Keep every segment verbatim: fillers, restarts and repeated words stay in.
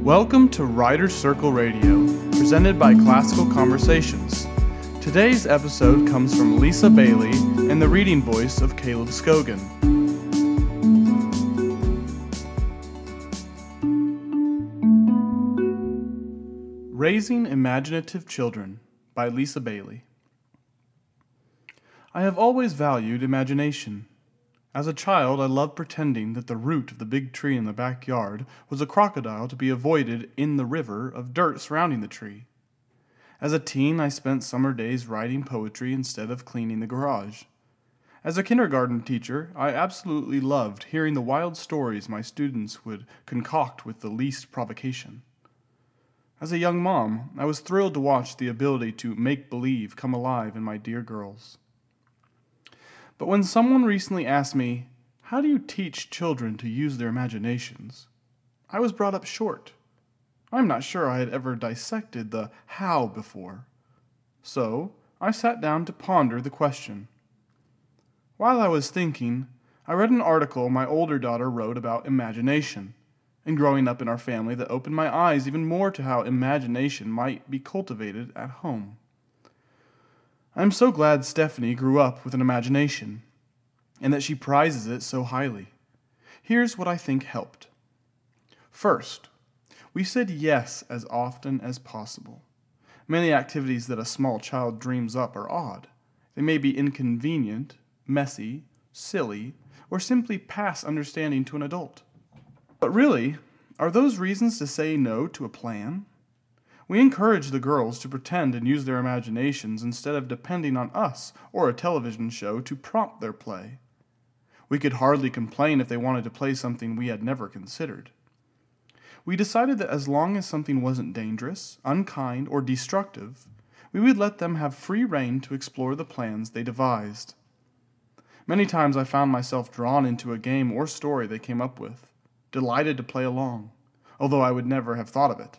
Welcome to Writer's Circle Radio, presented by Classical Conversations. Today's episode comes from Lisa Bailey and the reading voice of Caleb Scogan. Raising Imaginative Children by Lisa Bailey. I have always valued imagination. As a child, I loved pretending that the root of the big tree in the backyard was a crocodile to be avoided in the river of dirt surrounding the tree. As a teen, I spent summer days writing poetry instead of cleaning the garage. As a kindergarten teacher, I absolutely loved hearing the wild stories my students would concoct with the least provocation. As a young mom, I was thrilled to watch the ability to make believe come alive in my dear girls. But when someone recently asked me, "How do you teach children to use their imaginations?" I was brought up short. I'm not sure I had ever dissected the how before. So, I sat down to ponder the question. While I was thinking, I read an article my older daughter wrote about imagination, and growing up in our family that opened my eyes even more to how imagination might be cultivated at home. I'm so glad Stephanie grew up with an imagination, and that she prizes it so highly. Here's what I think helped. First, we said yes as often as possible. Many activities that a small child dreams up are odd. They may be inconvenient, messy, silly, or simply pass understanding to an adult. But really, are those reasons to say no to a plan? We encourage the girls to pretend and use their imaginations instead of depending on us or a television show to prompt their play. We could hardly complain if they wanted to play something we had never considered. We decided that as long as something wasn't dangerous, unkind, or destructive, we would let them have free rein to explore the plans they devised. Many times I found myself drawn into a game or story they came up with, delighted to play along, although I would never have thought of it.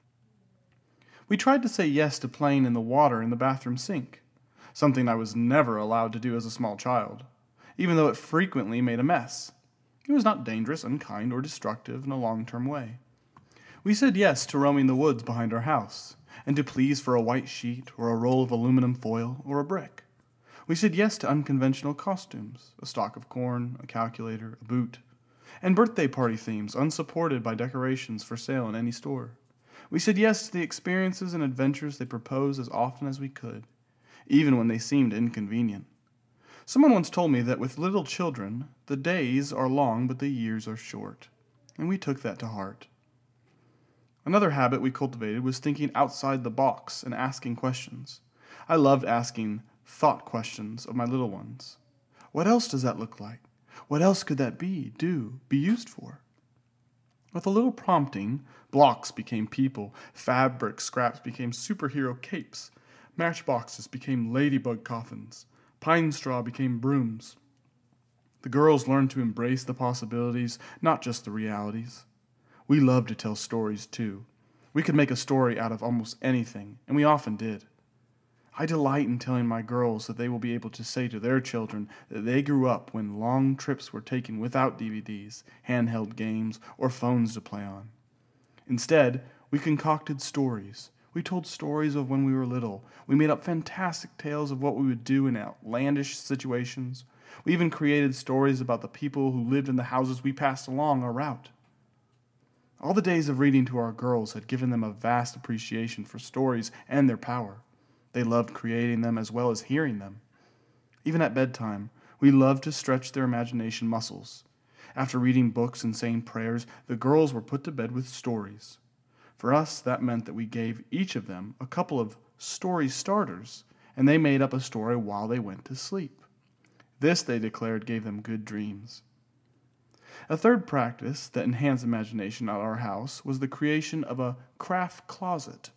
We tried to say yes to playing in the water in the bathroom sink, something I was never allowed to do as a small child, even though it frequently made a mess. It was not dangerous, unkind, or destructive in a long-term way. We said yes to roaming the woods behind our house, and to please for a white sheet, or a roll of aluminum foil, or a brick. We said yes to unconventional costumes, a stalk of corn, a calculator, a boot, and birthday party themes unsupported by decorations for sale in any store. We said yes to the experiences and adventures they proposed as often as we could, even when they seemed inconvenient. Someone once told me that with little children, the days are long but the years are short, and we took that to heart. Another habit we cultivated was thinking outside the box and asking questions. I loved asking thought questions of my little ones. What else does that look like? What else could that be, do, be used for? With a little prompting, blocks became people, fabric scraps became superhero capes, matchboxes became ladybug coffins, pine straw became brooms. The girls learned to embrace the possibilities, not just the realities. We loved to tell stories, too. We could make a story out of almost anything, and we often did. I delight in telling my girls that they will be able to say to their children that they grew up when long trips were taken without D V Ds, handheld games, or phones to play on. Instead, we concocted stories. We told stories of when we were little. We made up fantastic tales of what we would do in outlandish situations. We even created stories about the people who lived in the houses we passed along our route. All the days of reading to our girls had given them a vast appreciation for stories and their power. They loved creating them as well as hearing them. Even at bedtime, we loved to stretch their imagination muscles. After reading books and saying prayers, the girls were put to bed with stories. For us, that meant that we gave each of them a couple of story starters, and they made up a story while they went to sleep. This, they declared, gave them good dreams. A third practice that enhanced imagination at our house was the creation of a craft closet.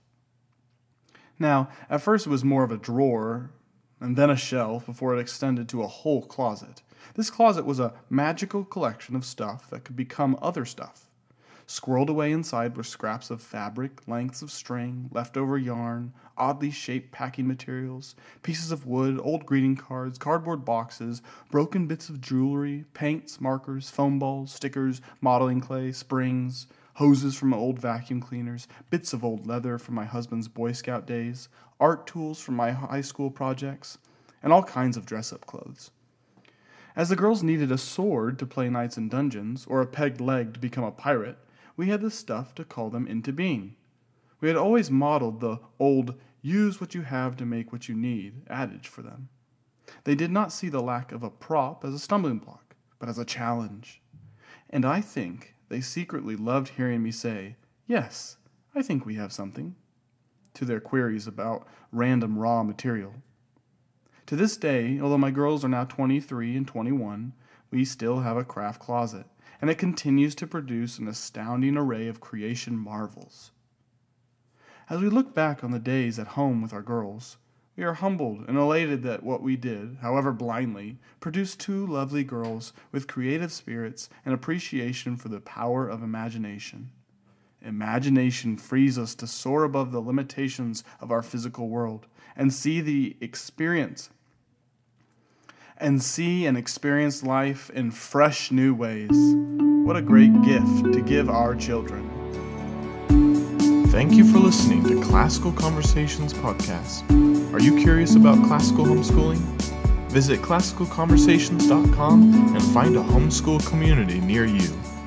Now, at first it was more of a drawer, and then a shelf before it extended to a whole closet. This closet was a magical collection of stuff that could become other stuff. Squirreled away inside were scraps of fabric, lengths of string, leftover yarn, oddly shaped packing materials, pieces of wood, old greeting cards, cardboard boxes, broken bits of jewelry, paints, markers, foam balls, stickers, modeling clay, springs, hoses from old vacuum cleaners, bits of old leather from my husband's Boy Scout days, art tools from my high school projects, and all kinds of dress-up clothes. As the girls needed a sword to play knights and dungeons, or a pegged leg to become a pirate, we had the stuff to call them into being. We had always modeled the old "use what you have to make what you need" adage for them. They did not see the lack of a prop as a stumbling block, but as a challenge. And I think they secretly loved hearing me say, "Yes, I think we have something," to their queries about random raw material. To this day, although my girls are now twenty-three and twenty-one, we still have a craft closet, and it continues to produce an astounding array of creation marvels. As we look back on the days at home with our girls, we are humbled and elated that what we did, however blindly, produced two lovely girls with creative spirits and appreciation for the power of imagination. Imagination frees us to soar above the limitations of our physical world and see the experience and see and experience life in fresh new ways. What a great gift to give our children. Thank you for listening to Classical Conversations Podcast. Are you curious about classical homeschooling? Visit classical conversations dot com and find a homeschool community near you.